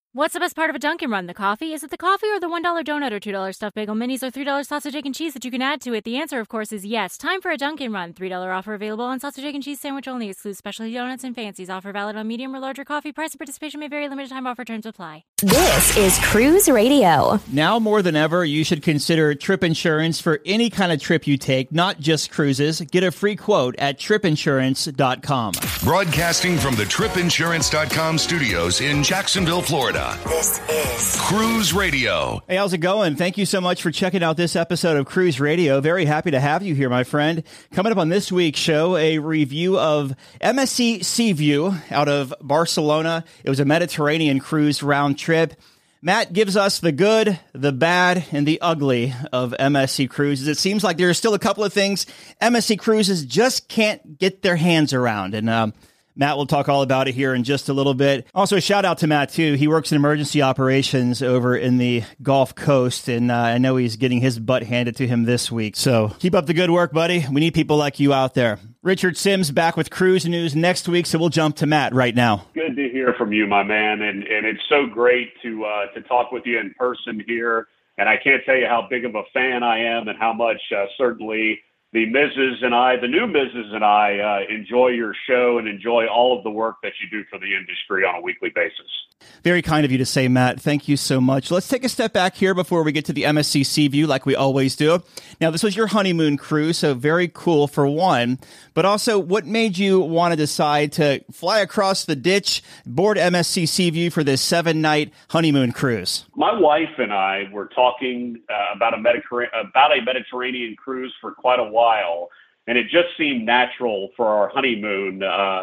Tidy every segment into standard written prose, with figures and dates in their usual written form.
What's the best part of a Dunkin' Run? The coffee? Is it the coffee or the $1 donut or $2 stuffed bagel minis or $3 sausage, egg, and cheese that you can add to it? The answer, of course, is yes. Time for a Dunkin' Run. $3 offer available on sausage, egg, and cheese sandwich only. Excludes specialty donuts and fancies. Offer valid on medium or larger coffee. Price and participation may vary. Limited time offer. Terms apply. This is Cruise Radio. Now more than ever, you should consider trip insurance for any kind of trip you take, not just cruises. Get a free quote at tripinsurance.com. Broadcasting from the tripinsurance.com studios in Jacksonville, Florida. This is Cruise Radio. Hey, how's it going? Thank you so much for checking out this episode of Cruise Radio. Very happy to have you here, my friend. Coming up on this week's show, a review of MSC Seaview out of Barcelona. It was a Mediterranean cruise round trip. Matt gives us the good, the bad, and the ugly of MSC Cruises. It seems like there are still a couple of things MSC Cruises just can't get their hands around. And Matt will talk all about it here in just a little bit. Also, a shout out to Matt, too. He works in emergency operations over in the Gulf Coast, and I know he's getting his butt handed to him this week. So keep up the good work, buddy. We need people like you out there. Richard Sims back with Cruise News next week, so we'll jump to Matt right now. Good to hear from you, my man, and it's so great to talk with you in person here. And I can't tell you how big of a fan I am and how much certainly the new Mrs. and I enjoy your show and enjoy all of the work that you do for the industry on a weekly basis. Very kind of you to say, Matt. Thank you so much. Let's take a step back here before we get to the MSC Seaview like we always do. Now, this was your honeymoon cruise, so very cool for one. But also, what made you want to decide to fly across the ditch, board MSC Seaview for this 7-night honeymoon cruise? My wife and I were talking about a Mediterranean cruise for quite a while, and it just seemed natural for our honeymoon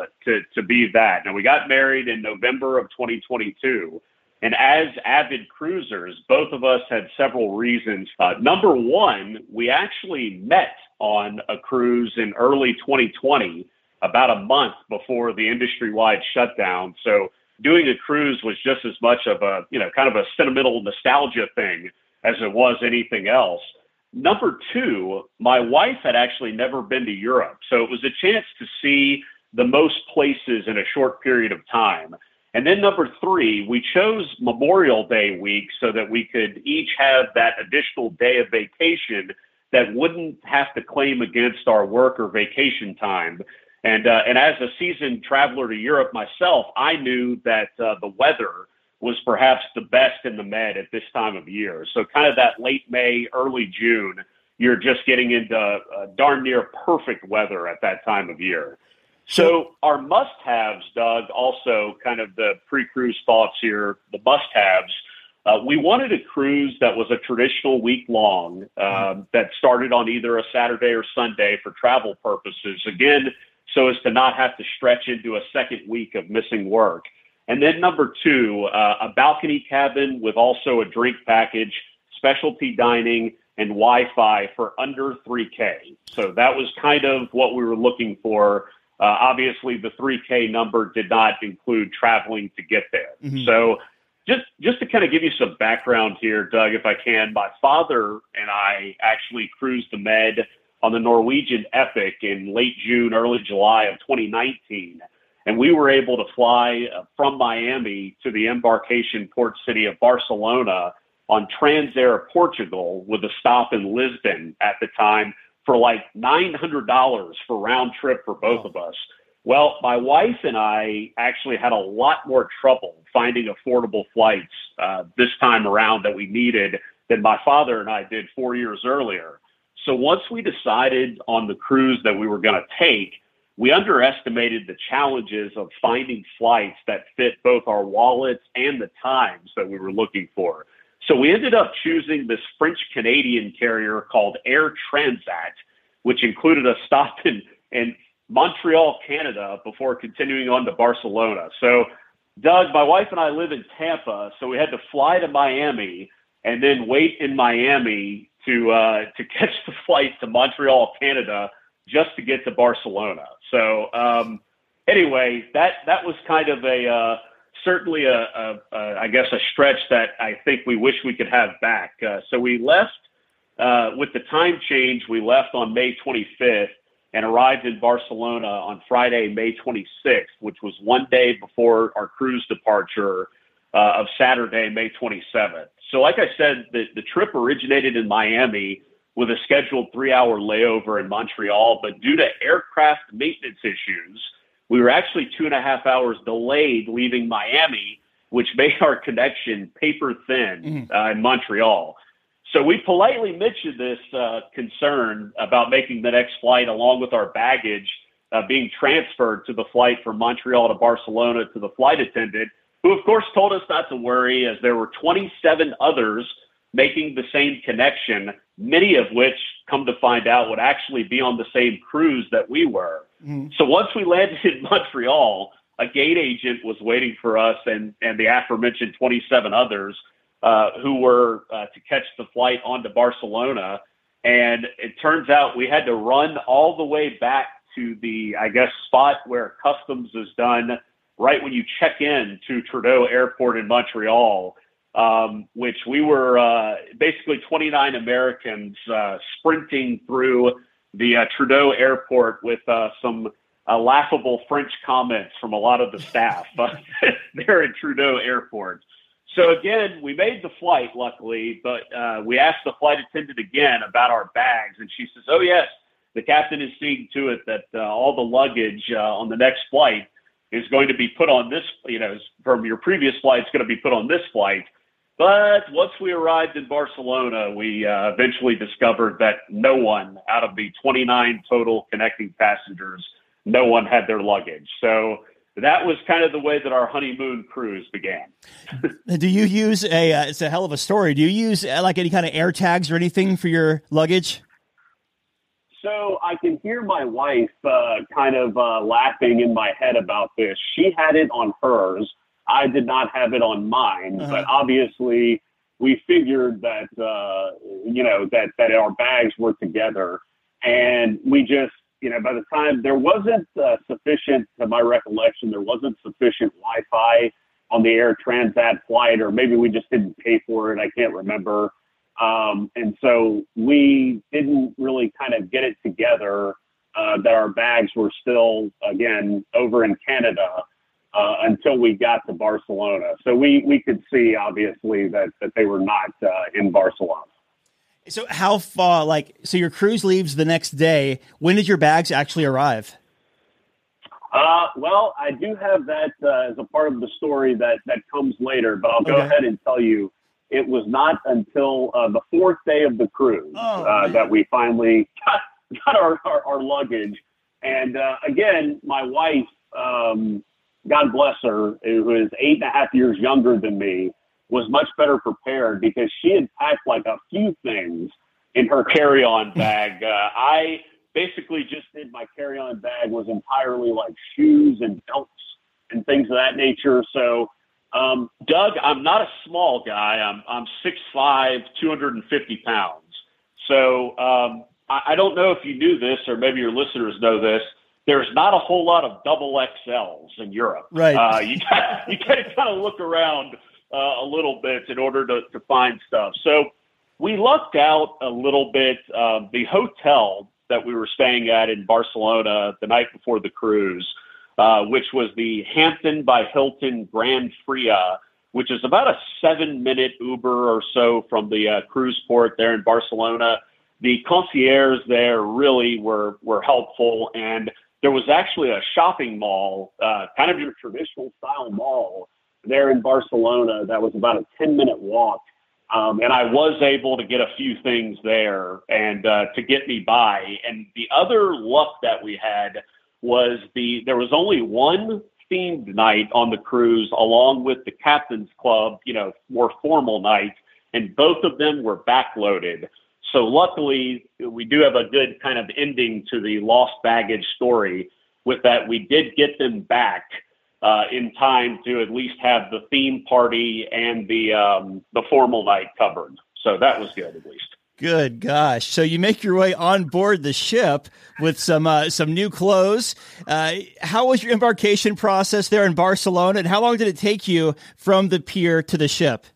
to be that. Now, we got married in November of 2022, and as avid cruisers, both of us had several reasons. Number one, we actually met on a cruise in early 2020, about a month before the industry-wide shutdown. So doing a cruise was just as much of a, kind of a sentimental nostalgia thing as it was anything else. Number two, my wife had actually never been to Europe, so it was a chance to see the most places in a short period of time. And then number three, we chose Memorial Day week so that we could each have that additional day of vacation that wouldn't have to claim against our work or vacation time. And as a seasoned traveler to Europe myself, I knew that the weather was perhaps the best in the Med at this time of year. So kind of that late May, early June, you're just getting into darn near perfect weather at that time of year. So our must-haves, Doug, also kind of the pre-cruise thoughts here, the must-haves. We wanted a cruise that was a traditional week-long that started on either a Saturday or Sunday for travel purposes, again, so as to not have to stretch into a second week of missing work. And then number two, a balcony cabin with also a drink package, specialty dining, and Wi-Fi for under $3K. So that was kind of what we were looking for. Obviously, the $3K number did not include traveling to get there. Mm-hmm. So just to kind of give you some background here, Doug, if I can, my father and I actually cruised the Med on the Norwegian Epic in late June, early July of 2019. And we were able to fly from Miami to the embarkation port city of Barcelona on Transair Portugal with a stop in Lisbon at the time for like $900 for round trip for both of us. Well, my wife and I actually had a lot more trouble finding affordable flights this time around that we needed than my father and I did 4 years earlier. So once we decided on the cruise that we were going to take, we underestimated the challenges of finding flights that fit both our wallets and the times that we were looking for. So we ended up choosing this French-Canadian carrier called Air Transat, which included a stop in Montreal, Canada, before continuing on to Barcelona. So, Doug, my wife and I live in Tampa, so we had to fly to Miami and then wait in Miami to catch the flight to Montreal, Canada, just to get to Barcelona. So anyway, that was kind of certainly I guess a stretch that I think we wish we could have back. So we left with the time change. We left on May 25th and arrived in Barcelona on Friday, May 26th, which was one day before our cruise departure. of Saturday, May 27th. So like I said, the trip originated in Miami with a scheduled 3-hour layover in Montreal, but due to aircraft maintenance issues, we were actually 2.5 hours delayed leaving Miami, which made our connection paper thin in Montreal. So we politely mentioned this concern about making the next flight along with our baggage being transferred to the flight from Montreal to Barcelona to the flight attendant, who of course told us not to worry as there were 27 others making the same connection, many of which, come to find out, would actually be on the same cruise that we were. So once we landed in Montreal, a gate agent was waiting for us and the aforementioned 27 others who were to catch the flight on to Barcelona. And it turns out we had to run all the way back to the, I guess, spot where customs is done right when you check in to Trudeau Airport in Montreal, which we were basically 29 Americans sprinting through the Trudeau Airport with some laughable French comments from a lot of the staff there at Trudeau Airport. So again, we made the flight, luckily, but we asked the flight attendant again about our bags, and she says, "Oh yes, the captain is seeing to it that all the luggage on the next flight is going to be put on this, from your previous flight, it's going to be put on this flight." But once we arrived in Barcelona, we eventually discovered that no one out of the 29 total connecting passengers, no one had their luggage. So that was kind of the way that our honeymoon cruise began. Do you use it's a hell of a story. Do you use like any kind of air tags or anything for your luggage? So I can hear my wife kind of laughing in my head about this. She had it on hers. I did not have it on mine, but obviously we figured that, that our bags were together, and we just, by the time there wasn't sufficient, to my recollection, there wasn't sufficient Wi-Fi on the Air Transat flight, or maybe we just didn't pay for it. I can't remember. And so we didn't really kind of get it together that our bags were still, again, over in Canada until we got to Barcelona. So we could see, obviously, that they were not in Barcelona. So how far, so your cruise leaves the next day. When did your bags actually arrive? Well, I do have that as a part of the story that comes later, but I'll go ahead and tell you, it was not until the fourth day of the cruise that we finally got our luggage. And again, my wife, God bless her, who is 8.5 years younger than me, was much better prepared because she had packed like a few things in her carry-on bag. I basically just did my carry-on bag was entirely like shoes and belts and things of that nature. So, Doug, I'm not a small guy. I'm 6'5", 250 pounds. So I don't know if you knew this, or maybe your listeners know this. There's not a whole lot of double XLs in Europe. Right. You got to kind of look around a little bit in order to find stuff. So we lucked out a little bit. The hotel that we were staying at in Barcelona the night before the cruise, which was the Hampton by Hilton Grand Fria, which is about a 7-minute Uber or so from the cruise port there in Barcelona. The concierge there really were helpful, and there was actually a shopping mall, kind of your traditional style mall there in Barcelona that was about a 10-minute walk. And I was able to get a few things there and to get me by. And the other luck that we had was there was only one themed night on the cruise along with the Captain's Club, more formal night, and both of them were backloaded. So luckily, we do have a good kind of ending to the lost baggage story with that. We did get them back in time to at least have the theme party and the formal night covered. So that was good, at least. Good gosh. So you make your way on board the ship with some new clothes. How was your embarkation process there in Barcelona, and how long did it take you from the pier to the ship?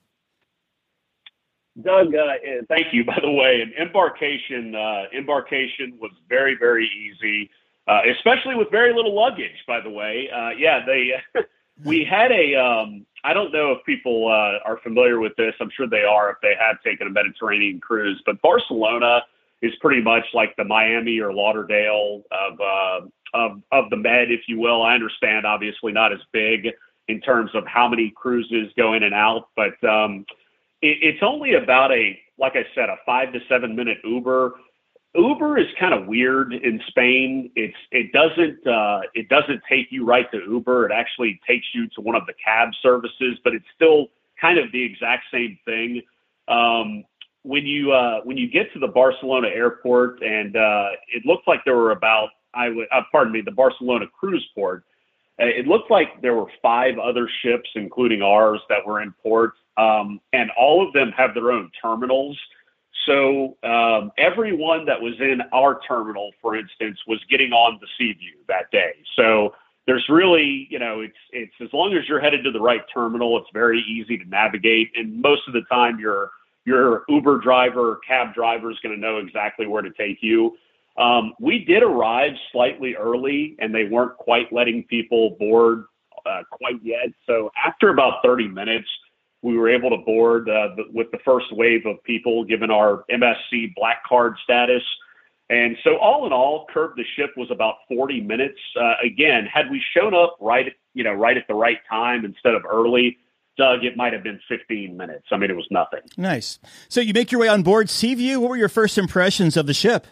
Doug, thank you, by the way. And embarkation was very, very easy, especially with very little luggage, by the way. We had I don't know if people are familiar with this. I'm sure they are if they have taken a Mediterranean cruise. But Barcelona is pretty much like the Miami or Lauderdale of the Med, if you will. I understand, obviously not as big in terms of how many cruises go in and out, but it's only about like I said, a 5 to 7 minute Uber. Uber is kind of weird in Spain. It doesn't take you right to Uber. It actually takes you to one of the cab services, but it's still kind of the exact same thing. When you get to the Barcelona airport, and it looked like there were the Barcelona cruise port. It looked like there were 5 other ships, including ours, that were in port, and all of them have their own terminals. So everyone that was in our terminal, for instance, was getting on the Seaview that day. So there's really, it's as long as you're headed to the right terminal, it's very easy to navigate. And most of the time, your Uber driver, cab driver is going to know exactly where to take you. We did arrive slightly early, and they weren't quite letting people board quite yet. So after about 30 minutes, we were able to board with the first wave of people, given our MSC Black Card status. And so all in all, Curb the Ship was about 40 minutes. Again, had we shown up right at the right time instead of early, Doug, it might have been 15 minutes. I mean, it was nothing. Nice. So you make your way on board Seaview. What were your first impressions of the ship?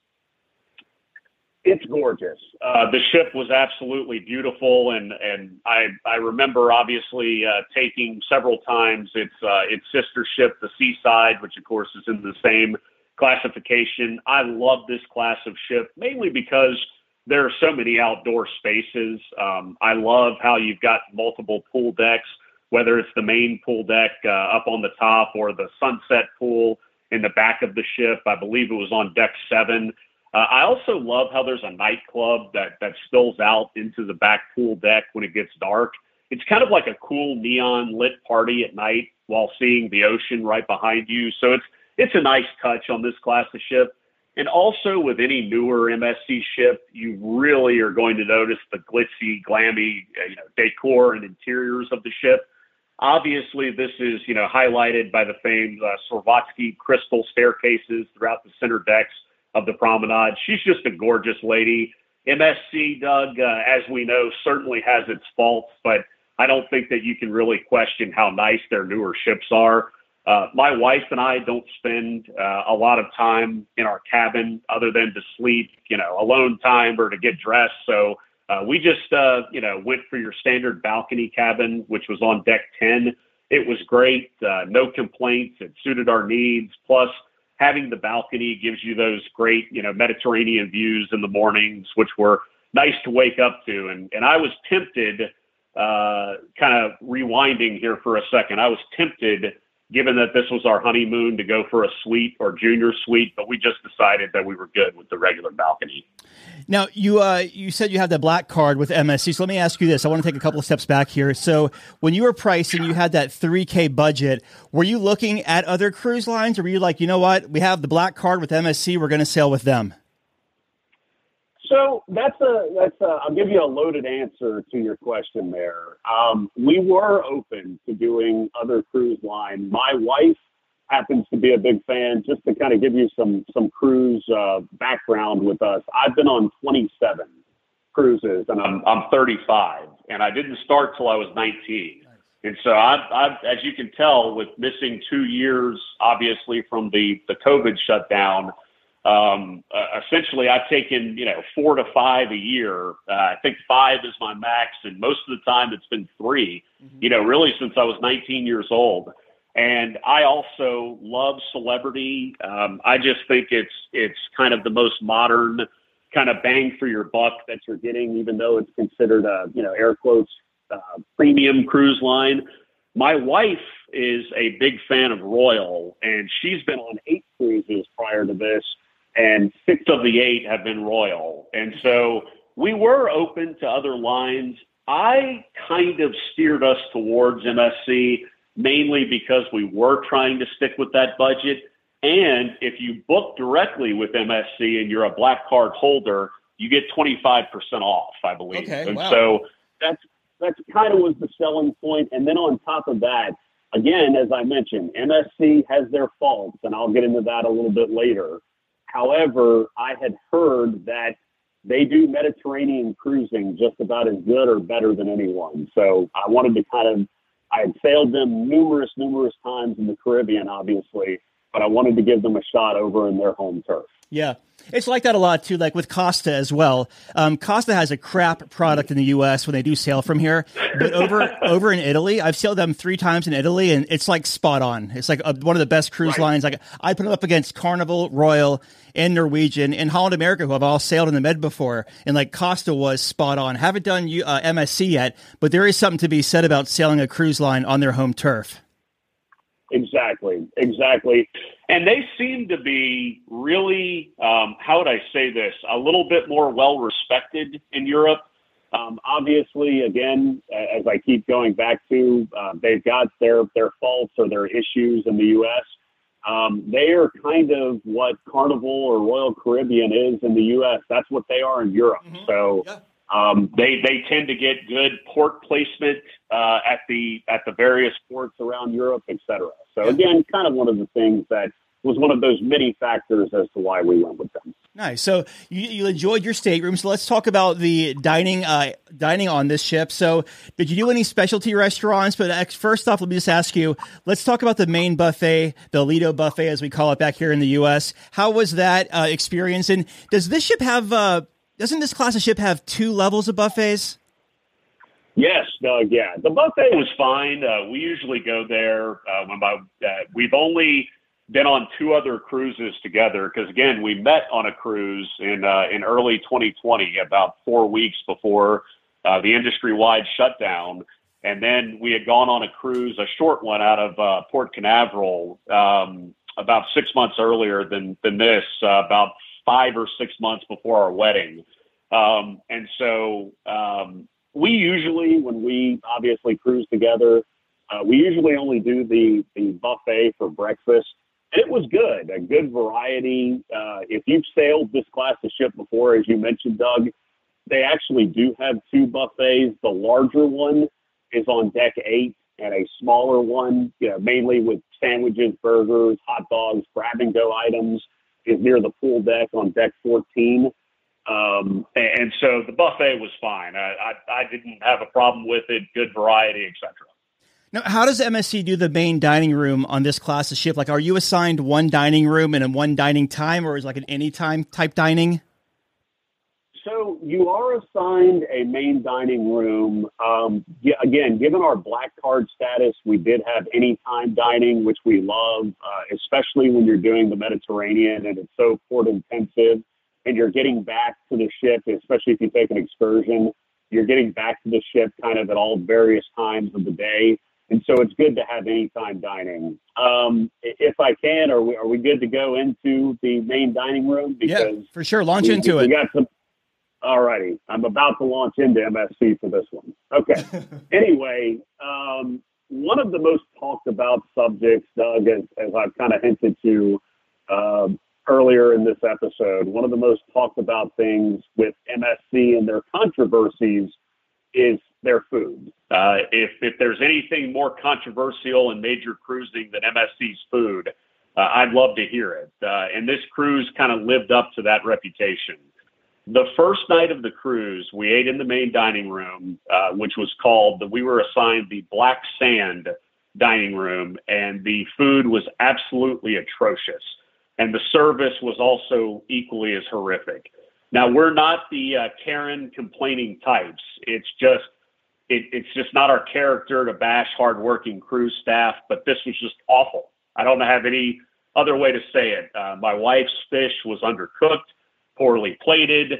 It's gorgeous. The ship was absolutely beautiful, and I remember obviously taking several times its sister ship, the Seaside, which of course is in the same classification. I love this class of ship mainly because there are so many outdoor spaces. I love how you've got multiple pool decks, whether it's the main pool deck up on the top or the sunset pool in the back of the ship. I believe it was on deck 7. I also love how there's a nightclub that spills out into the back pool deck when it gets dark. It's kind of like a cool neon lit party at night while seeing the ocean right behind you. So it's a nice touch on this class of ship. And also with any newer MSC ship, you really are going to notice the glitzy, glammy, decor and interiors of the ship. Obviously, this is, highlighted by the famed Swarovski crystal staircases throughout the center decks of the promenade. She's just a gorgeous lady. MSC, Doug, as we know, certainly has its faults, but I don't think that you can really question how nice their newer ships are. My wife and I don't spend a lot of time in our cabin other than to sleep, alone time or to get dressed. So we just, went for your standard balcony cabin, which was on deck 10. It was great. No complaints. It suited our needs. Plus, having the balcony gives you those great, Mediterranean views in the mornings, which were nice to wake up to. And I was tempted, kind of rewinding here for a second, I was tempted, given that this was our honeymoon, to go for a suite or junior suite, but we just decided that we were good with the regular balcony. Now, you said you had the Black Card with MSC, so let me ask you this. I want to take a couple of steps back here. So when you were pricing, you had that $3,000 budget. Were you looking at other cruise lines, or were you like, you know what, we have the Black Card with MSC, we're going to sail with them? So I'll give you a loaded answer to your question there. We were open to doing other cruise line. My wife happens to be a big fan. Just to kind of give you some cruise background with us, I've been on 27 cruises, and I'm 35, and I didn't start till I was 19. And so I've, as you can tell, with missing 2 years, obviously from the COVID shutdown, essentially I've taken, 4 to 5 a year. I think 5 is my max. And most of the time it's been 3, really since I was 19 years old. And I also love Celebrity. I just think it's kind of the most modern kind of bang for your buck that you're getting, even though it's considered a, air quotes, premium cruise line. My wife is a big fan of Royal, and she's been on 8 cruises prior to this, and 6 of the 8 have been Royal. And so we were open to other lines. I kind of steered us towards MSC mainly because we were trying to stick with that budget. And if you book directly with MSC and you're a Black Card holder, you get 25% off, I believe. Okay, and wow. so that's kind of was the selling point. And then on top of that, again, as I mentioned, MSC has their faults, and I'll get into that a little bit later. However, I had heard that they do Mediterranean cruising just about as good or better than anyone. So I wanted to I had sailed them numerous times in the Caribbean, obviously, but I wanted to give them a shot over in their home turf. Yeah. It's like that a lot, too, like with Costa as well. Costa has a crap product in the U.S. when they do sail from here. But over in Italy, I've sailed them 3 times in Italy, and it's like spot on. It's like one of the best cruise lines. Like I put them up against Carnival, Royal, and Norwegian, and Holland America, who have all sailed in the Med before. And like Costa was spot on. Haven't done MSC yet, but there is something to be said about sailing a cruise line on their home turf. Exactly. And they seem to be really, how would I say this, a little bit more well-respected in Europe. Obviously, again, as I keep going back to, they've got their faults or their issues in the U.S. They are kind of what Carnival or Royal Caribbean is in the U.S. That's what they are in Europe. Mm-hmm. So they tend to get good port placement at the various ports around Europe, et cetera. So again, kind of one of the things that was one of those many factors as to why we went with them. Nice. So you enjoyed your stateroom. So let's talk about the dining on this ship. So did you do any specialty restaurants? But first off, let me just ask you, let's talk about the main buffet, the Lido buffet, as we call it back here in the U.S. How was that experience? And does this ship have, doesn't this class of ship have 2 levels of buffets? Yes, Doug. Yeah, the buffet was fine. We usually go there we've only been on 2 other cruises together because, again, we met on a cruise in early 2020, about 4 weeks before the industry-wide shutdown. And then we had gone on a cruise, a short one, out of Port Canaveral about 6 months earlier than this, about 5 or 6 months before our wedding. And so we usually, when we obviously cruise together, we usually only do the buffet for breakfast. And it was good, a good variety. If you've sailed this class of ship before, as you mentioned, Doug, they actually do have 2 buffets. The larger one is on deck 8, and a smaller one, mainly with sandwiches, burgers, hot dogs, grab-and-go items, is near the pool deck on deck 14. And so the buffet was fine. I didn't have a problem with it, good variety, etc. Now, how does MSC do the main dining room on this class of ship? Like, are you assigned one dining room and one dining time, or is it like an anytime type dining? So you are assigned a main dining room. Again, given our black card status, we did have anytime dining, which we love, especially when you're doing the Mediterranean and it's so port intensive and you're getting back to the ship, especially if you take an excursion, you're getting back to the ship kind of at all various times of the day. And so it's good to have anytime dining. If I can, are we good to go into the main dining room? Because yeah, for sure. Launch into it. We got some. All righty. I'm about to launch into MSC for this one. Okay. Anyway, one of the most talked about subjects, Doug, as I've kind of hinted to earlier in this episode, one of the most talked about things with MSC and their controversies is their food. If there's anything more controversial in major cruising than MSC's food, I'd love to hear it. And this cruise kind of lived up to that reputation. The first night of the cruise, we ate in the main dining room, which was we were assigned the Black Sand dining room, and the food was absolutely atrocious. And the service was also equally as horrific. Now, we're not the Karen complaining types. It's just not our character to bash hardworking cruise staff, but this was just awful. I don't have any other way to say it. My wife's fish was undercooked, poorly plated.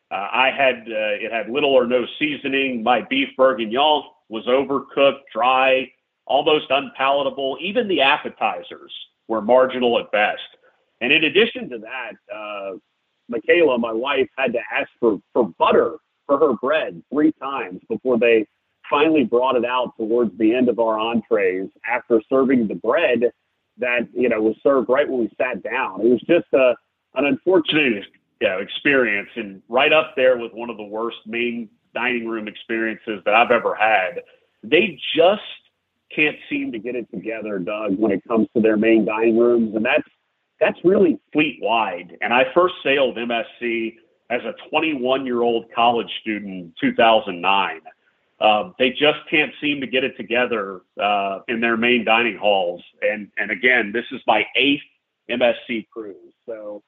It had little or no seasoning. My beef bourguignon was overcooked, dry, almost unpalatable. Even the appetizers were marginal at best. And in addition to that, Michaela, my wife, had to ask for butter for her bread 3 times before they finally brought it out towards the end of our entrees after serving the bread that, was served right when we sat down. It was just an unfortunate experience, and right up there with one of the worst main dining room experiences that I've ever had. They just can't seem to get it together, Doug, when it comes to their main dining rooms. And that's really fleet-wide. And I first sailed MSC as a 21-year-old college student in 2009. They just can't seem to get it together in their main dining halls. And again, this is my 8th MSC cruise. So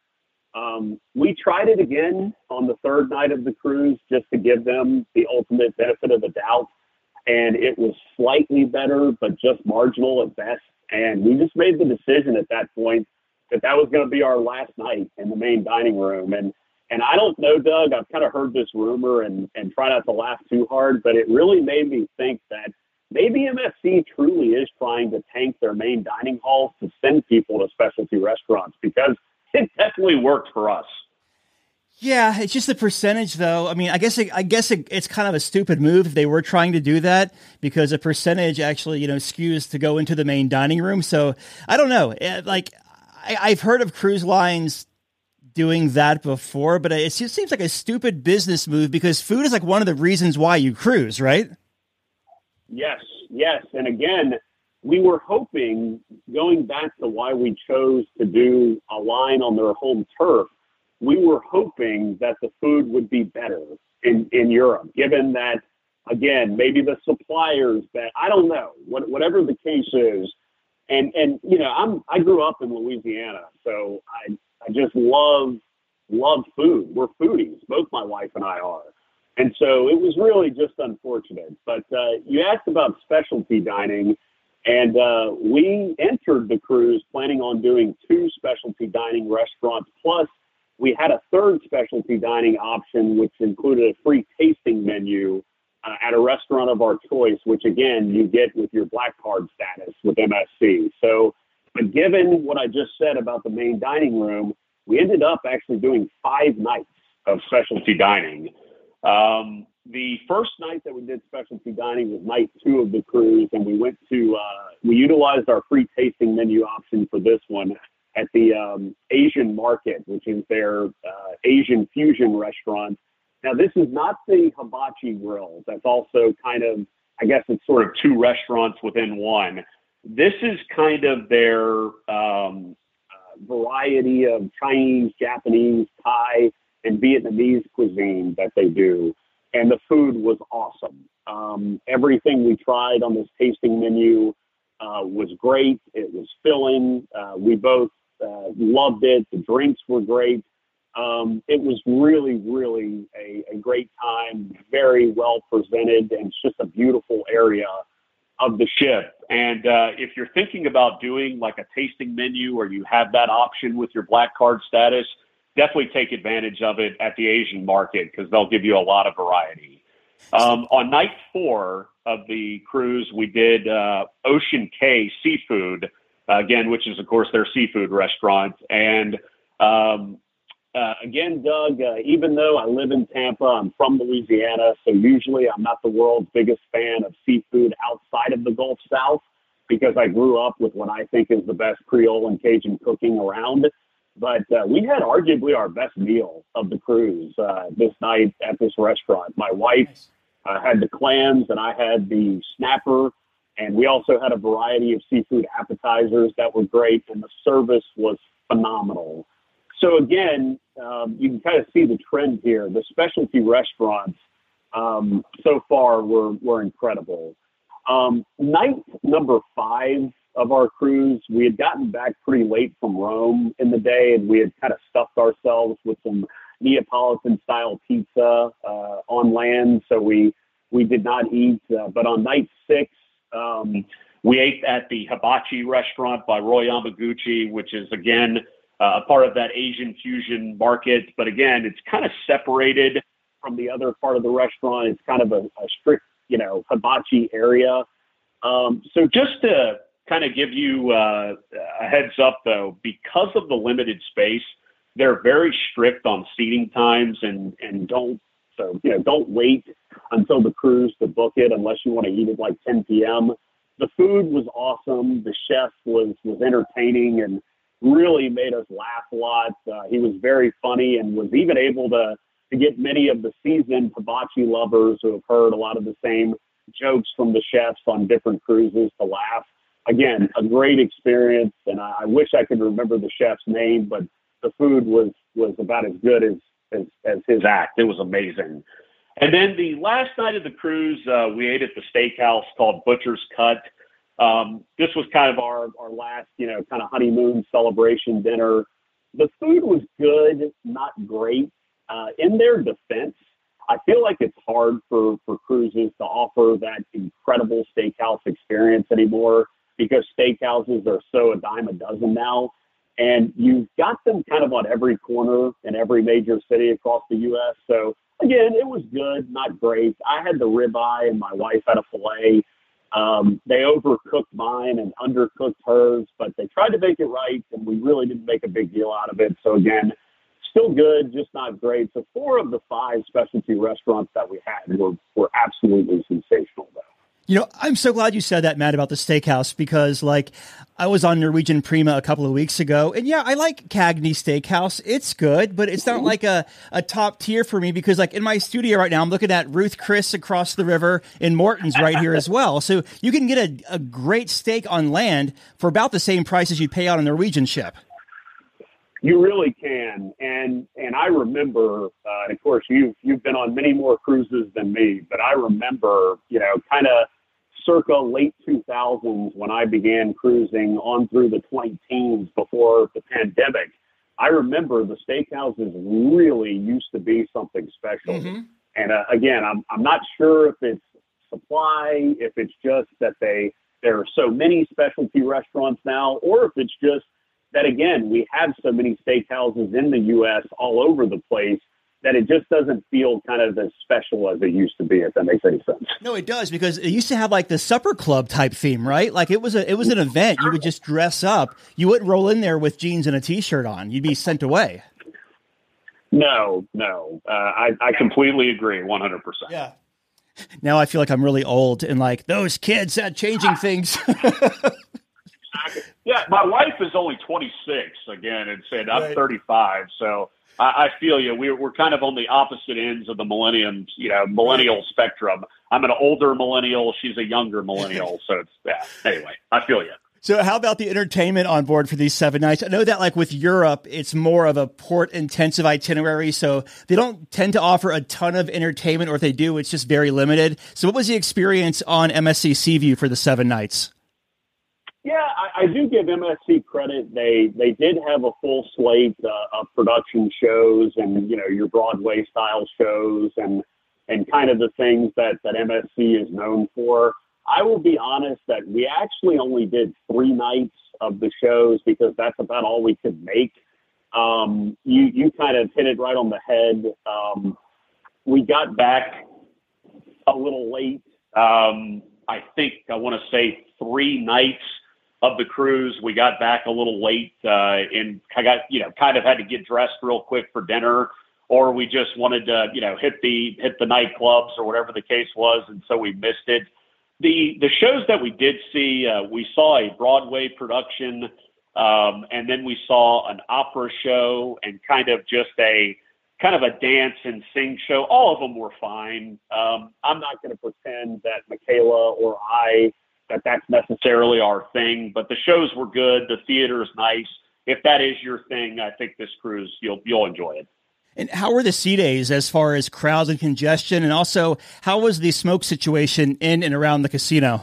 we tried it again on the 3rd night of the cruise just to give them the ultimate benefit of the doubt. And it was slightly better, but just marginal at best. And we just made the decision at that point that was going to be our last night in the main dining room. And I don't know, Doug, I've kind of heard this rumor and try not to laugh too hard, but it really made me think that maybe MSC truly is trying to tank their main dining halls to send people to specialty restaurants, because it definitely worked for us. Yeah, it's just the percentage, though. I mean, I guess it's kind of a stupid move if they were trying to do that, because a percentage actually, skews to go into the main dining room. So I don't know. Like, I've heard of cruise lines doing that before, but it just seems like a stupid business move, because food is like one of the reasons why you cruise, right? Yes. And again, we were hoping, going back to why we chose to do a line on their home turf, we were hoping that the food would be better in Europe, given that, again, maybe the suppliers that, I don't know, whatever the case is. And I grew up in Louisiana, so I just love food. We're foodies. Both my wife and I are. And so it was really just unfortunate. But you asked about specialty dining, and we entered the cruise planning on doing 2 specialty dining restaurants, plus we had a 3rd specialty dining option, which included a free tasting menu at a restaurant of our choice, which, again, you get with your Black Card status with MSC. So, but given what I just said about the main dining room, we ended up actually doing 5 nights of specialty dining. The first night that we did specialty dining was night 2 of the cruise, and we utilized our free tasting menu option for this one at the Asian Market, which is their Asian fusion restaurant. Now, this is not the Hibachi Grill. That's also kind of, I guess it's sort of 2 restaurants within one. This is kind of their variety of Chinese, Japanese, Thai, and Vietnamese cuisine that they do. And the food was awesome. Everything we tried on this tasting menu was great. It was filling. We both loved it. The drinks were great. It was really, really a great time, very well presented, and it's just a beautiful area of the ship. And if you're thinking about doing like a tasting menu, or you have that option with your Black Card status, definitely take advantage of it at the Asian Market, because they'll give you a lot of variety. On night 4 of the cruise, we did Ocean Cay Seafood, again, which is, of course, their seafood restaurant. And again, Doug, even though I live in Tampa, I'm from Louisiana, so usually I'm not the world's biggest fan of seafood outside of the Gulf South, because I grew up with what I think is the best Creole and Cajun cooking around. But we had arguably our best meal of the cruise this night at this restaurant. My wife had the clams, and I had the snapper, and we also had a variety of seafood appetizers that were great, and the service was phenomenal. So again, you can kind of see the trend here. The specialty restaurants so far were incredible. Night number 5 of our cruise, we had gotten back pretty late from Rome in the day, and we had kind of stuffed ourselves with some Neapolitan-style pizza on land, so we did not eat. But on night 6, we ate at the Hibachi restaurant by Roy Yamaguchi, which is, again, a part of that Asian fusion market. But again, it's kind of separated from the other part of the restaurant. It's kind of a strict, hibachi area. So just to kind of give you a heads up, though, because of the limited space, they're very strict on seating times, and don't wait until the cruise to book it unless you want to eat at like 10 p.m. The food was awesome. The chef was entertaining and really made us laugh a lot. He was very funny and was even able to to get many of the seasoned hibachi lovers who have heard a lot of the same jokes from the chefs on different cruises to laugh. Again, a great experience, and I wish I could remember the chef's name, but the food was about as good as his act. It was amazing. And then the last night of the cruise, we ate at the steakhouse called Butcher's Cut. This was kind of our last, kind of honeymoon celebration dinner. The food was good, not great. In their defense, I feel like it's hard for cruises to offer that incredible steakhouse experience anymore because steakhouses are so a dime a dozen now. And you've got them kind of on every corner in every major city across the U.S. So, again, it was good, not great. I had the ribeye and my wife had a filet. They overcooked mine and undercooked hers, but they tried to make it right, and we really didn't make a big deal out of it. So, again, still good, just not great. So 4 of the 5 specialty restaurants that we had were absolutely sensational, though. I'm so glad you said that, Matt, about the steakhouse, because I was on Norwegian Prima a couple of weeks ago, and I like Cagney Steakhouse. It's good, but it's not like a top tier for me because in my studio right now, I'm looking at Ruth Chris across the river and Morton's right here as well. So you can get a great steak on land for about the same price as you'd pay out on a Norwegian ship. You really can. And I remember, and of course you've been on many more cruises than me, but I remember, kind of circa late 2000s when I began cruising on through the 20-teens before the pandemic. I remember the steakhouses really used to be something special. Mm-hmm. And again, I'm not sure if it's supply, if it's just that there are so many specialty restaurants now, or if it's just that, again, we have so many steakhouses in the U.S. all over the place that it just doesn't feel kind of as special as it used to be, if that makes any sense. No, it does, because it used to have the supper club type theme, right? It was an event. You would just dress up. You wouldn't roll in there with jeans and a T-shirt on. You'd be sent away. No. I completely agree, 100%. Yeah. Now I feel like I'm really old and those kids at changing things. Yeah, my wife is only 26 again, and said I'm 35. So I feel you. We're kind of on the opposite ends of the millennial spectrum. I'm an older millennial. She's a younger millennial. So anyway, I feel you. So how about the entertainment on board for these 7 nights? I know that with Europe, it's more of a port intensive itinerary. So they don't tend to offer a ton of entertainment, or if they do, it's just very limited. So what was the experience on MSC Seaview for the 7 nights? Yeah, I do give MSC credit. They did have a full slate of production shows and, your Broadway style shows and kind of the things that MSC is known for. I will be honest that we actually only did 3 nights of the shows because that's about all we could make. You kind of hit it right on the head. We got back a little late. I think I want to say 3 nights of the cruise, we got back a little late, and I got, kind of had to get dressed real quick for dinner, or we just wanted to, hit the nightclubs or whatever the case was. And so we missed it. The shows that we did see, we saw a Broadway production, and then we saw an opera show and kind of a dance and sing show. All of them were fine. I'm not going to pretend that Michaela or that's necessarily our thing, but the shows were good. The theater is nice. If that is your thing, I think this cruise, you'll enjoy it. And how were the sea days as far as crowds and congestion? And also, how was the smoke situation in and around the casino?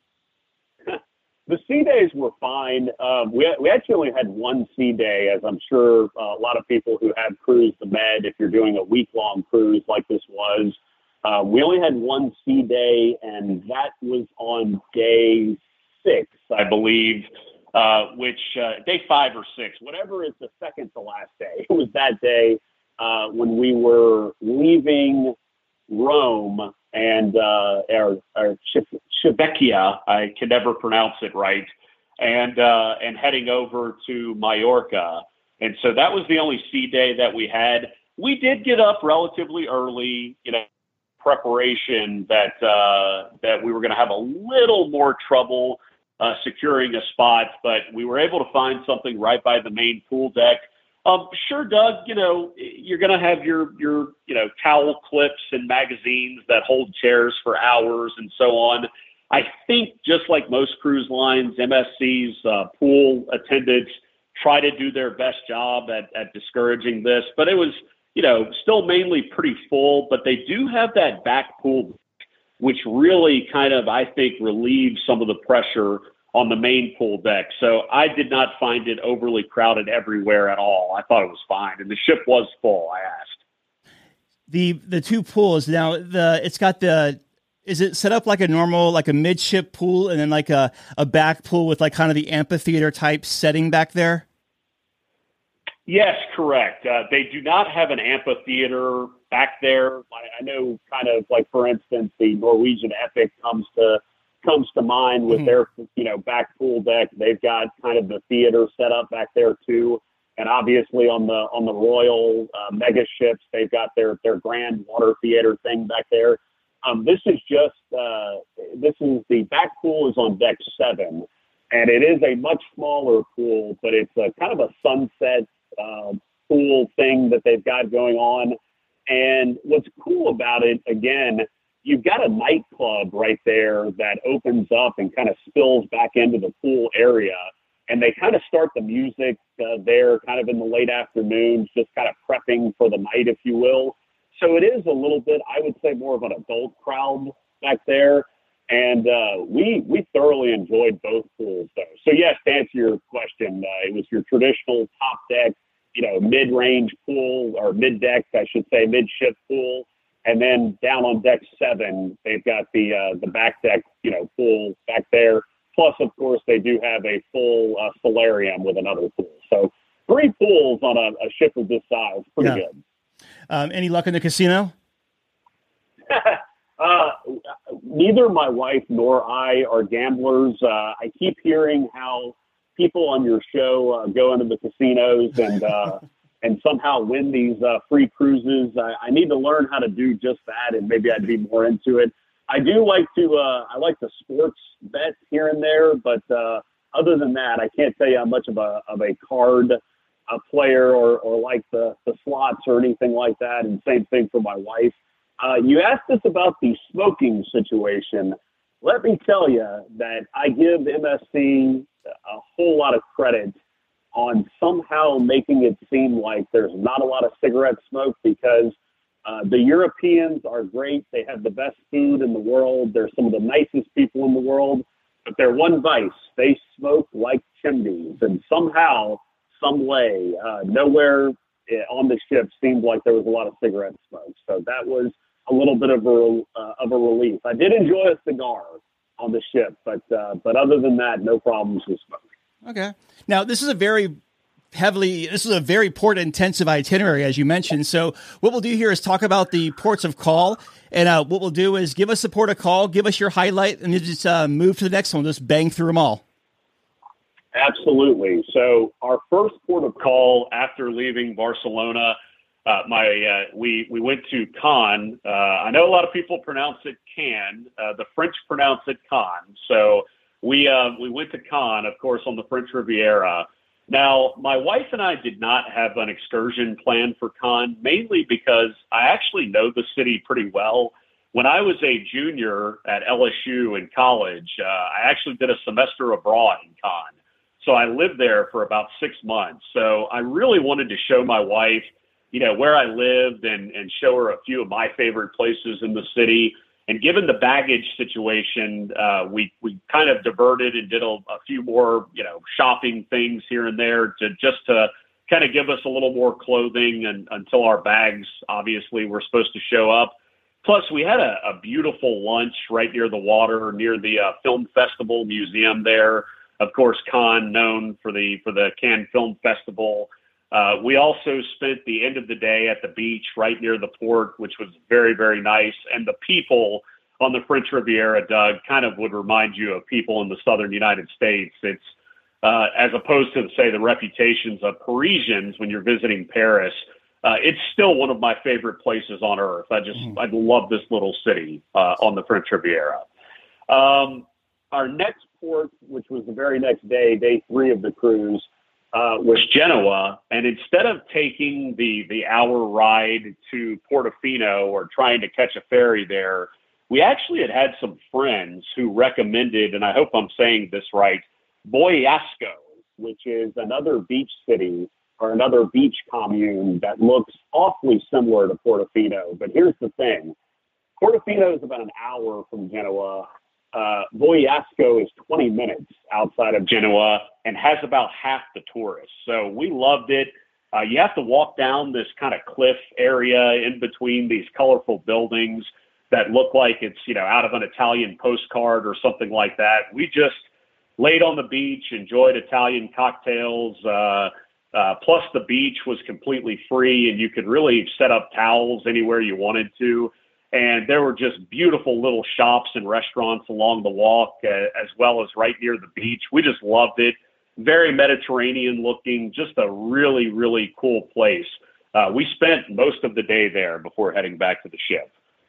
The sea days were fine. We actually only had 1 sea day, as I'm sure a lot of people who have cruised the Med, if you're doing a week-long cruise like this was, we only had 1 sea day, and that was on day 6, I believe, which day 5 or 6, whatever is the second to last day. It was that day when we were leaving Rome and our Civitavecchia, I can never pronounce it right, and heading over to Majorca. And so that was the only sea day that we had. We did get up relatively early, preparation that we were going to have a little more trouble securing a spot, but we were able to find something right by the main pool deck. Sure, Doug. You're going to have your towel clips and magazines that hold chairs for hours and so on. I think just like most cruise lines, MSC's pool attendants try to do their best job at discouraging this, but it was, still mainly pretty full, but they do have that back pool, which really kind of, I think, relieves some of the pressure on the main pool deck. So I did not find it overly crowded everywhere at all. I thought it was fine. And the ship was full, I asked. The two pools, now is it set up like a normal, like a midship pool and then like a back pool with like kind of the amphitheater type setting back there? Yes, correct. They do not have an amphitheater back there. I know kind of like, for instance, the Norwegian Epic comes to mind with their, back pool deck. They've got kind of the theater set up back there too. And obviously on the Royal mega ships, they've got their grand water theater thing back there. This is the back pool is on deck 7, and it is a much smaller pool, but it's a kind of a sunset pool thing that they've got going on. And what's cool about it, again, you've got a nightclub right there that opens up and kind of spills back into the pool area. And they kind of start the music there kind of in the late afternoons, just kind of prepping for the night, if you will. So it is a little bit, I would say, more of an adult crowd back there. And we thoroughly enjoyed both pools, though. So, yes, to answer your question, it was your traditional top deck, mid-range pool, or mid-deck, I should say, mid-ship pool. And then down on deck 7, they've got the back deck, pool back there. Plus, of course, they do have a full solarium with another pool. So 3 pools on a ship of this size, pretty good. Any luck in the casino? Neither my wife nor I are gamblers. I keep hearing how people on your show go into the casinos and somehow win these free cruises. I need to learn how to do just that, and maybe I'd be more into it. I do like to I like the sports bet here and there, but other than that, I can't tell you how much of a card player or like the slots or anything like that. And same thing for my wife. You asked us about the smoking situation. Let me tell you that I give MSC a whole lot of credit on somehow making it seem like there's not a lot of cigarette smoke, because the Europeans are great. They have the best food in the world. They're some of the nicest people in the world, but their one vice, they smoke like chimneys. And somehow, some way, nowhere on the ship seemed like there was a lot of cigarette smoke. So that was a little bit of a relief. I did enjoy a cigar on the ship, but other than that, no problems with smoking. Okay. Now, this is a very port intensive itinerary, as you mentioned. So what we'll do here is talk about the ports of call. And what we'll do is give us a port of call, give us your highlight, and then just move to the next one. Just bang through them all. Absolutely. So our first port of call after leaving Barcelona, we went to Cannes. I know a lot of people pronounce it Cannes. The French pronounce it Cannes. So we went to Cannes, of course, on the French Riviera. Now, my wife and I did not have an excursion planned for Cannes, mainly because I actually know the city pretty well. When I was a junior at LSU in college, I actually did a semester abroad in Cannes. So I lived there for about 6 months. So I really wanted to show my wife, where I lived and show her a few of my favorite places in the city. And given the baggage situation, we kind of diverted and did a few more, shopping things here and there to kind of give us a little more clothing until our bags obviously were supposed to show up. Plus, we had a beautiful lunch right near the water, near the Film Festival Museum there. Of course, Cannes, known for the Cannes Film Festival. We also spent the end of the day at the beach right near the port, which was very, very nice. And the people on the French Riviera, Doug, kind of would remind you of people in the southern United States. It's as opposed to, say, the reputations of Parisians when you're visiting Paris. It's still one of my favorite places on earth. I love this little city on the French Riviera. Our next port, which was the very next day, day 3 of the cruise, was Genoa. And instead of taking the hour ride to Portofino or trying to catch a ferry there, we actually had some friends who recommended, and I hope I'm saying this right, Boiasco, which is another beach city or another beach commune that looks awfully similar to Portofino. But here's the thing. Portofino is about an hour from Genoa. Boiasco is 20 minutes outside of Genoa and has about half the tourists. So we loved it. You have to walk down this kind of cliff area in between these colorful buildings that look like it's, out of an Italian postcard or something like that. We just laid on the beach, enjoyed Italian cocktails. Plus the beach was completely free and you could really set up towels anywhere you wanted to. And there were just beautiful little shops and restaurants along the walk, as well as right near the beach. We just loved it. Very Mediterranean looking, just a really, really cool place. We spent most of the day there before heading back to the ship.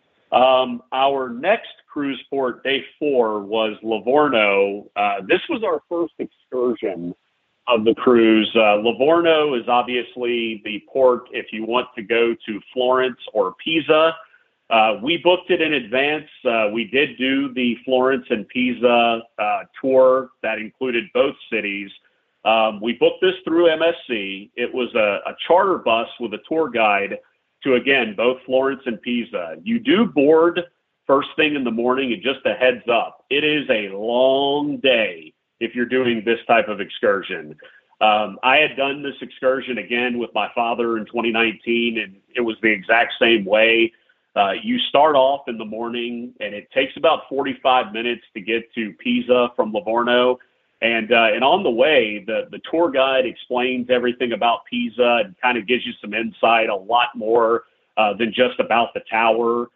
Our next cruise port, day 4, was Livorno. This was our first excursion of the cruise. Livorno is obviously the port if you want to go to Florence or Pisa. We booked it in advance. We did do the Florence and Pisa tour that included both cities. We booked this through MSC. It was a charter bus with a tour guide to, again, both Florence and Pisa. You do board first thing in the morning, and just a heads up, it is a long day if you're doing this type of excursion. I had done this excursion again with my father in 2019, and it was the exact same way. You start off in the morning, and it takes about 45 minutes to get to Pisa from Livorno. And on the way, the tour guide explains everything about Pisa and kind of gives you some insight, a lot more than just about the tower.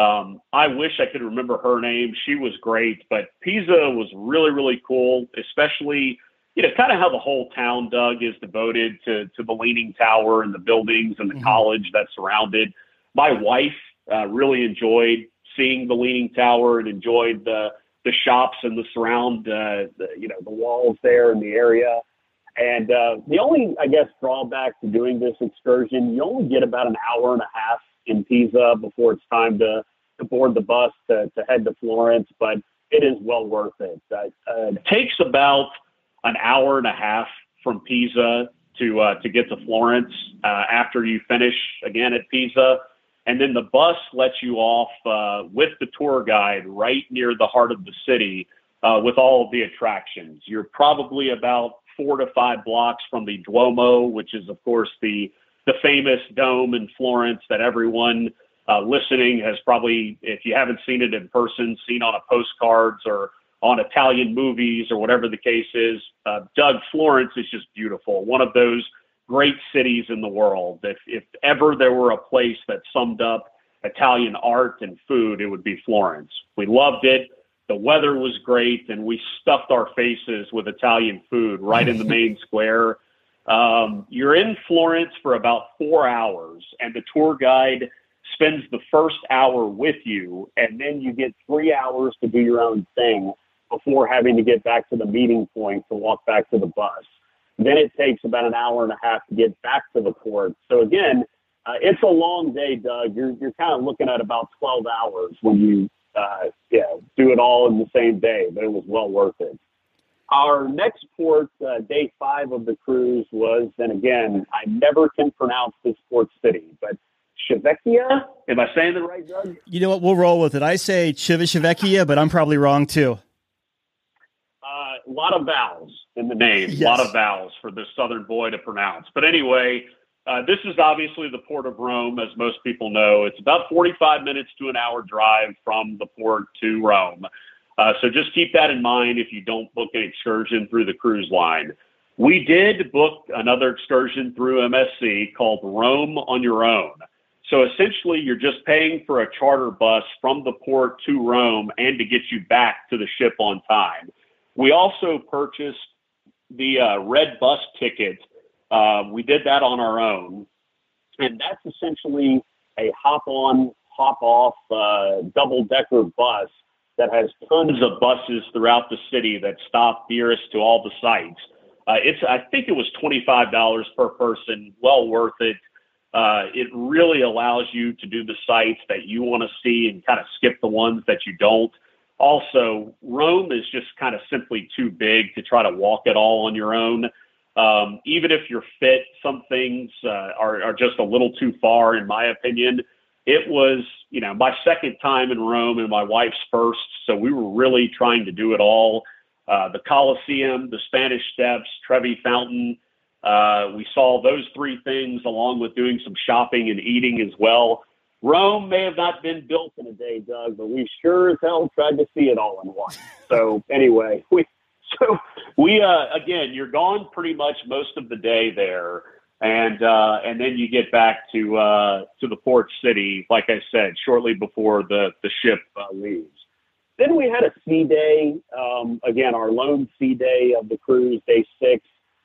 I wish I could remember her name. She was great, but Pisa was really, really cool, especially, kind of how the whole town, Doug, is devoted to the Leaning Tower and the buildings and the college that's surrounded. My wife really enjoyed seeing the Leaning Tower and enjoyed the shops and the surround, the walls there in the area. And the only, I guess, drawback to doing this excursion, you only get about an hour and a half in Pisa before it's time to board the bus to head to Florence, but it is well worth it. It takes about an hour and a half from Pisa to get to Florence after you finish again at Pisa. And then the bus lets you off with the tour guide right near the heart of the city with all of the attractions. You're probably about 4 to 5 blocks from the Duomo, which is, of course, the famous dome in Florence that everyone listening has probably, if you haven't seen it in person, seen on a postcards or on Italian movies or whatever the case is. Doug, Florence is just beautiful. One of those great cities in the world. If ever there were a place that summed up Italian art and food, it would be Florence. We loved it. The weather was great, and we stuffed our faces with Italian food right in the main square. You're in Florence for about 4 hours, and the tour guide spends the first hour with you, and then you get 3 hours to do your own thing before having to get back to the meeting point to walk back to the bus. Then it takes about an hour and a half to get back to the port. So again, it's a long day, Doug. You're kind of looking at about 12 hours when you do it all in the same day, but it was well worth it. Our next port, day 5 of the cruise was, and again, I never can pronounce this port city, but Civitavecchia? Am I saying it right, Doug? You know what? We'll roll with it. I say Civitavecchia, but I'm probably wrong too. A lot of vowels in the name, yes. A lot of vowels for this southern boy to pronounce. But anyway, this is obviously the port of Rome, as most people know. It's about 45 minutes to an hour drive from the port to Rome. So just keep that in mind if you don't book an excursion through the cruise line. We did book another excursion through MSC called Rome on Your Own. So essentially, you're just paying for a charter bus from the port to Rome and to get you back to the ship on time. We also purchased the red bus ticket. We did that on our own. And that's essentially a hop-on, hop-off double-decker bus that has tons of buses throughout the city that stop nearest to all the sites. I think it was $25 per person, well worth it. It really allows you to do the sites that you want to see and kind of skip the ones that you don't. Also, Rome is just kind of simply too big to try to walk it all on your own. Even if you're fit, some things are just a little too far, in my opinion. It was, my second time in Rome and my wife's first, so we were really trying to do it all. The Colosseum, the Spanish Steps, Trevi Fountain. We saw those three things along with doing some shopping and eating as well. Rome may have not been built in a day, Doug, but we sure as hell tried to see it all in one. So anyway, again, you're gone pretty much most of the day there. And then you get back to the port city, like I said, shortly before the ship leaves. Then we had a sea day, again, our lone sea day of the cruise, day 6.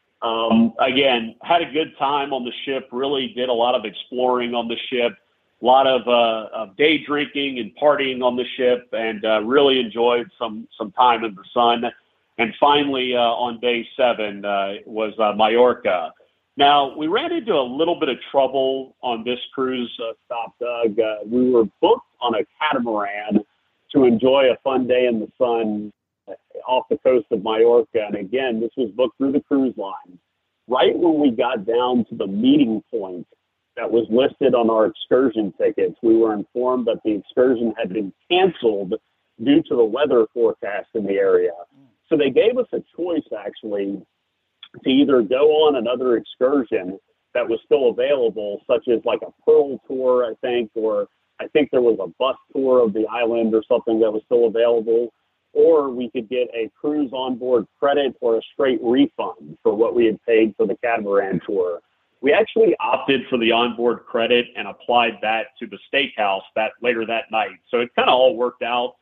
Again, had a good time on the ship, really did a lot of exploring on the ship, a lot of day drinking and partying on the ship, and really enjoyed some time in the sun. And finally, on day 7 was Majorca. Now, we ran into a little bit of trouble on this cruise stop, Doug. We were booked on a catamaran to enjoy a fun day in the sun off the coast of Majorca. And again, this was booked through the cruise line. Right when we got down to the meeting point that was listed on our excursion tickets, we were informed that the excursion had been canceled due to the weather forecast in the area. So they gave us a choice, actually, to either go on another excursion that was still available, such as like a Pearl tour, I think, or I think there was a bus tour of the island or something that was still available, or we could get a cruise onboard credit or a straight refund for what we had paid for the catamaran tour. We actually opted for the onboard credit and applied that to the steakhouse later that night. So it kind of all worked out.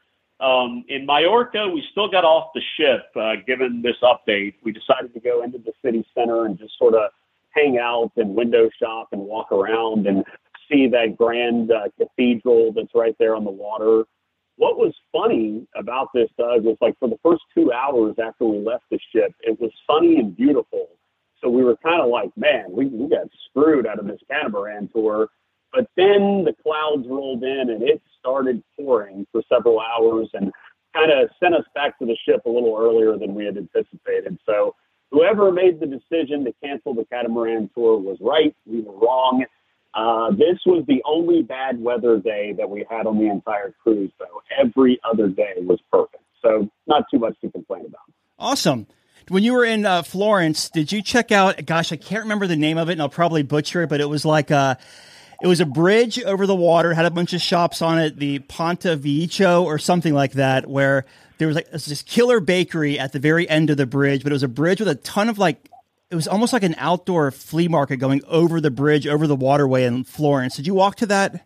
In Majorca, we still got off the ship, given this update. We decided to go into the city center and just sort of hang out and window shop and walk around and see that grand cathedral that's right there on the water. What was funny about this, Doug, was like for the first 2 hours after we left the ship, it was sunny and beautiful. So we were kind of like, man, we got screwed out of this catamaran tour. But then the clouds rolled in and it started pouring for several hours and kind of sent us back to the ship a little earlier than we had anticipated. So whoever made the decision to cancel the catamaran tour was right. We were wrong. This was the only bad weather day that we had on the entire cruise, though. Every other day was perfect. So not too much to complain about. Awesome. When you were in Florence, did you check out, gosh, I can't remember the name of it, and I'll probably butcher it, but it was like it was a bridge over the water, had a bunch of shops on it, the Ponte Vecchio or something like that, where there was like this killer bakery at the very end of the bridge, but it was a bridge with a ton of it was almost like an outdoor flea market going over the bridge, over the waterway in Florence. Did you walk to that?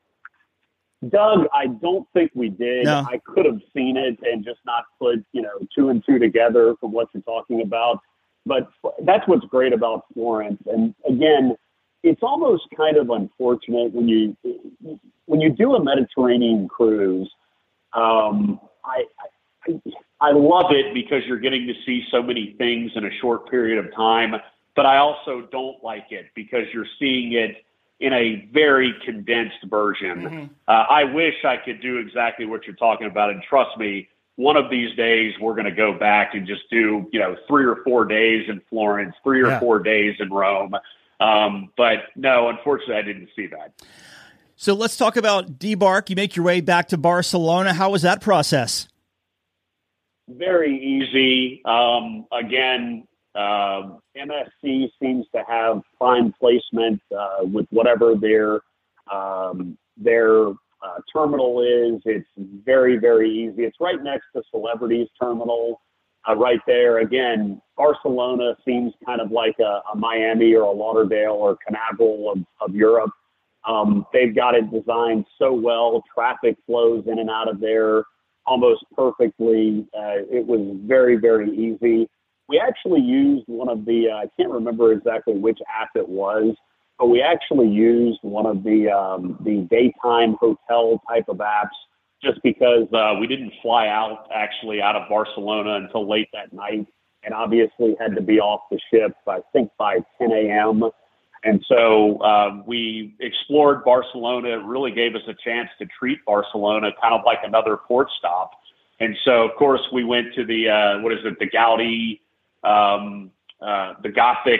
Doug, I don't think we did. No. I could have seen it and just not put, 2 and 2 together from what you're talking about. But that's what's great about Florence. And again, it's almost kind of unfortunate when you do a Mediterranean cruise. I love it because you're getting to see so many things in a short period of time, but I also don't like it because you're seeing it in a very condensed version. Mm-hmm. I wish I could do exactly what you're talking about. And trust me, one of these days we're going to go back and just do, 3 or 4 days in Florence, 3 or 4 days in Rome. But no, unfortunately, I didn't see that. So let's talk about debark. You make your way back to Barcelona. How was that process? Very easy. Again, MSC seems to have prime placement with whatever their terminal is. It's very, very easy. It's right next to Celebrities Terminal, right there. Again, Barcelona seems kind of like a Miami or a Lauderdale or Canaveral of Europe. They've got it designed so well. Traffic flows in and out of there almost perfectly. It was very, very easy. We actually used one of the, I can't remember exactly which app it was, but we actually used one of the daytime hotel type of apps just because we didn't fly out of Barcelona until late that night. and obviously had to be off the ship, I think, by 10 a.m. And so we explored Barcelona. It really gave us a chance to treat Barcelona kind of like another port stop. And so, of course, we went to the, the Gaudi, the Gothic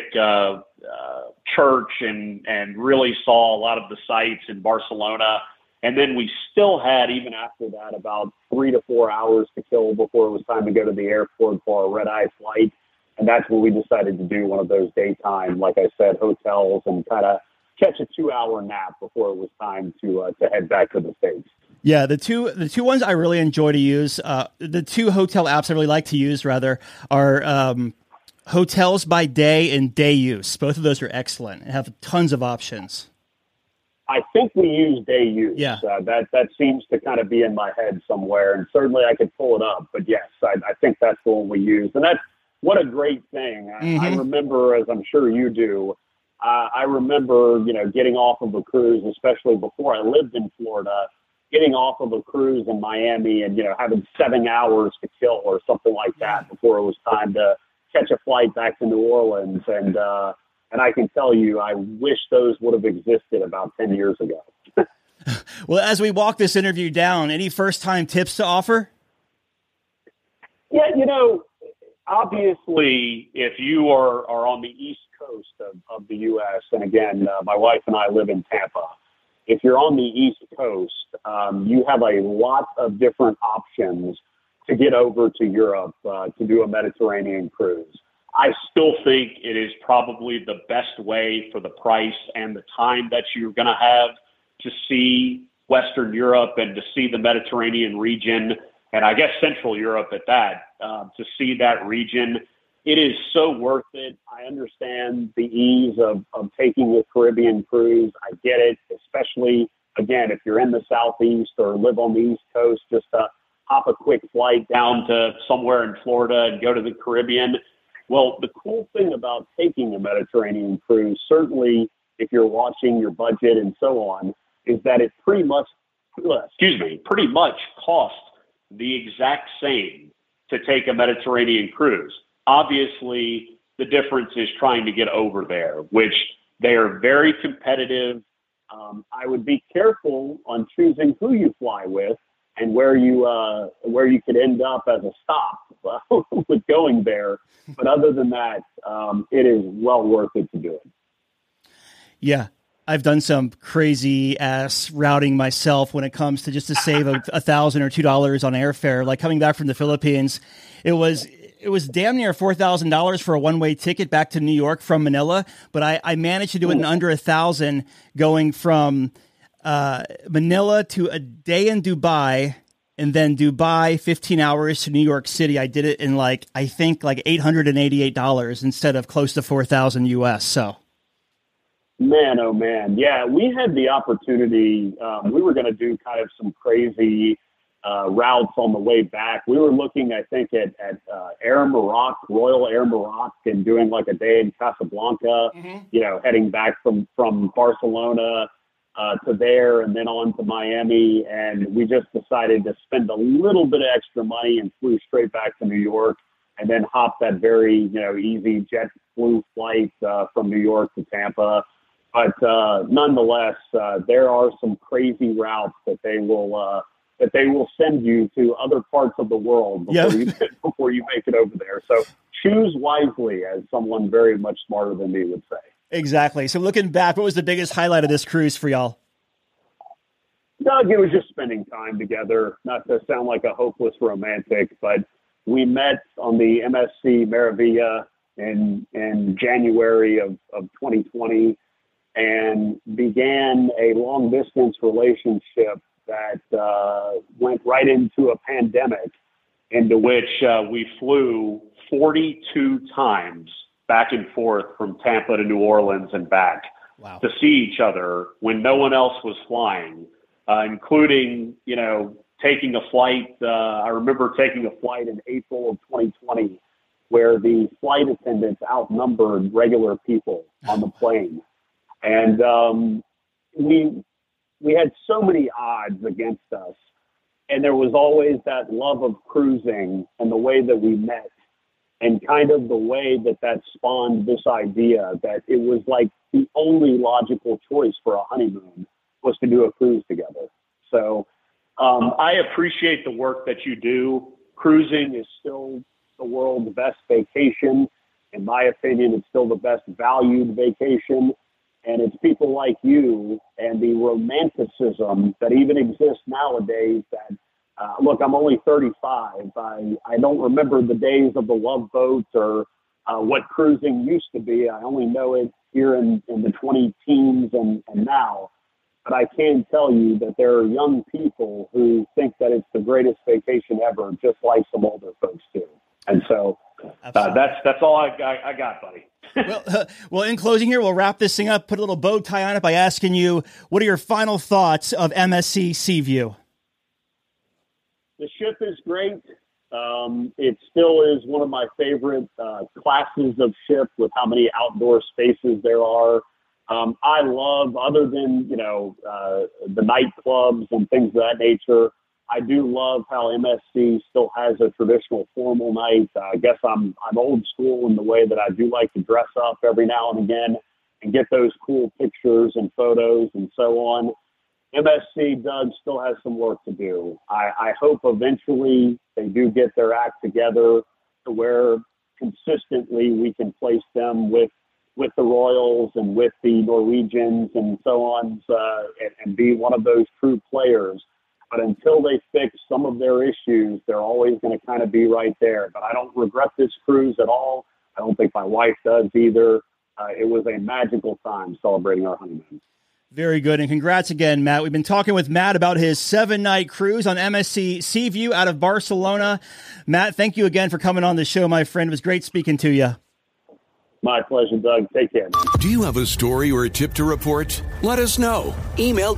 church and really saw a lot of the sights in Barcelona. And then we still had, even after that, about 3 to 4 hours to kill before it was time to go to the airport for a red-eye flight. And that's when we decided to do one of those daytime, like I said, hotels and kind of catch a 2-hour nap before it was time to head back to the States. Yeah, the two ones I really enjoy to use, the two hotel apps I really like to use, rather, are Hotels by Day and Day Use. Both of those are excellent and have tons of options. I think we use Day Use. Yeah. That seems to kind of be in my head somewhere, and certainly I could pull it up. But yes, I think that's the one we use, and that's what a great thing. I remember, as I'm sure you do, I remember getting off of a cruise, especially before I lived in Florida, getting off of a cruise in Miami and having 7 hours to kill or something like that before it was time to catch a flight back to New Orleans, and I can tell you, I wish those would have existed about 10 years ago. Well, as we walk this interview down, any first-time tips to offer? Yeah, obviously, if you are on the East Coast of the U.S., and again, my wife and I live in Tampa, if you're on the East Coast, you have a lot of different options to get over to Europe to do a Mediterranean cruise. I still think it is probably the best way for the price and the time that you're going to have to see Western Europe and to see the Mediterranean region, and I guess Central Europe at that, to see that region. It is so worth it. I understand the ease of taking a Caribbean cruise. I get it, especially, again, if you're in the Southeast or live on the East Coast, just to hop a quick flight down to somewhere in Florida and go to the Caribbean. Well, the cool thing about taking a Mediterranean cruise, certainly if you're watching your budget and so on, is that it pretty much costs the exact same to take a Mediterranean cruise. Obviously, the difference is trying to get over there, which they are very competitive. I would be careful on choosing who you fly with and where you could end up as a stop with going there. But other than that, it is well worth it to do it. Yeah. I've done some crazy ass routing myself when it comes to just to save $1,000 or $2 on airfare. Like coming back from the Philippines, it was damn near $4,000 for a one-way ticket back to New York from Manila. But I managed to do it in under $1,000 going from Manila to a day in Dubai, and then Dubai 15 hours to New York City. I did it in I think $888 instead of close to 4,000 US. So. Man, oh man. Yeah, we had the opportunity. We were going to do kind of some crazy routes on the way back. We were looking, I think, at Air Morocco, Royal Air Morocco, and doing like a day in Casablanca, heading back from Barcelona to there and then on to Miami. And we just decided to spend a little bit of extra money and flew straight back to New York and then hopped that very, easy jet flew flight from New York to Tampa. But nonetheless, there are some crazy routes that they will send you to other parts of the world before you make it over there. So choose wisely, as someone very much smarter than me would say. Exactly. So looking back, what was the biggest highlight of this cruise for y'all? Doug, it was just spending time together. Not to sound like a hopeless romantic, but we met on the MSC Meraviglia in January of 2020. And began a long-distance relationship that went right into a pandemic, into which we flew 42 times back and forth from Tampa to New Orleans and back to see each other when no one else was flying, including, taking a flight. I remember taking a flight in April of 2020 where the flight attendants outnumbered regular people on the plane. And we had so many odds against us, and there was always that love of cruising and the way that we met. and kind of the way that spawned this idea that it was like the only logical choice for a honeymoon was to do a cruise together. So I appreciate the work that you do. Cruising is still the world's best vacation. In my opinion, it's still the best valued vacation. And it's people like you and the romanticism that even exists nowadays that, look, I'm only 35. I don't remember the days of the love boats or what cruising used to be. I only know it here in the 20 teens and now. But I can tell you that there are young people who think that it's the greatest vacation ever, just like some older folks do. And so that's all I got, buddy. Well, in closing here, we'll wrap this thing up, put a little bow tie on it by asking you, what are your final thoughts of MSC Seaview? The ship is great. It still is one of my favorite classes of ship with how many outdoor spaces there are. I love, other than, the nightclubs and things of that nature, I do love how MSC still has a traditional formal night. I guess I'm old school in the way that I do like to dress up every now and again and get those cool pictures and photos and so on. MSC, Doug, still has some work to do. I hope eventually they do get their act together to where consistently we can place them with the Royals and with the Norwegians and so on, and be one of those true players. But until they fix some of their issues, they're always going to kind of be right there. But I don't regret this cruise at all. I don't think my wife does either. It was a magical time celebrating our honeymoon. Very good. And congrats again, Matt. We've been talking with Matt about his 7-night cruise on MSC Seaview out of Barcelona. Matt, thank you again for coming on the show, my friend. It was great speaking to you. My pleasure, Doug. Take care. Do you have a story or a tip to report? Let us know. Email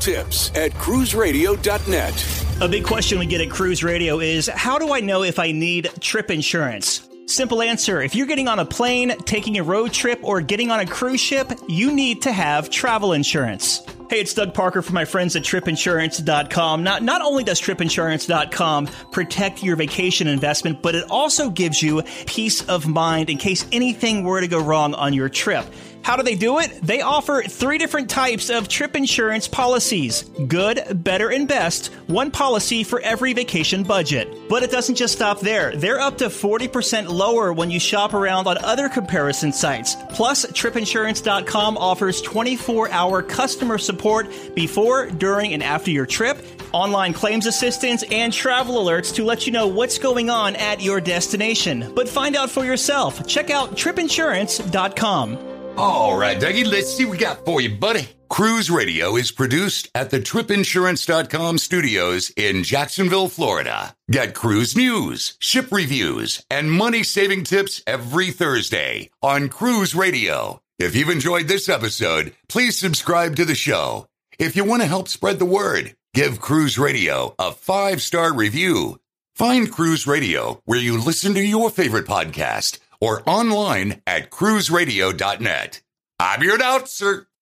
tips@cruiseradio.net. A big question we get at Cruise Radio is, how do I know if I need trip insurance? Simple answer. If you're getting on a plane, taking a road trip, or getting on a cruise ship, you need to have travel insurance. Hey, it's Doug Parker from my friends at tripinsurance.com. Not only does tripinsurance.com protect your vacation investment, but it also gives you peace of mind in case anything were to go wrong on your trip. How do they do it? They offer 3 different types of trip insurance policies. Good, better, and best. One policy for every vacation budget. But it doesn't just stop there. They're up to 40% lower when you shop around on other comparison sites. Plus, tripinsurance.com offers 24-hour customer support before, during, and after your trip, online claims assistance, and travel alerts to let you know what's going on at your destination. But find out for yourself. Check out tripinsurance.com. All right, Dougie, let's see what we got for you, buddy. Cruise Radio is produced at the tripinsurance.com studios in Jacksonville, Florida. Get cruise news, ship reviews, and money-saving tips every Thursday on Cruise Radio. If you've enjoyed this episode, please subscribe to the show. If you want to help spread the word, give Cruise Radio a 5-star review. Find Cruise Radio where you listen to your favorite podcast or online at cruiseradio.net. I'm your announcer,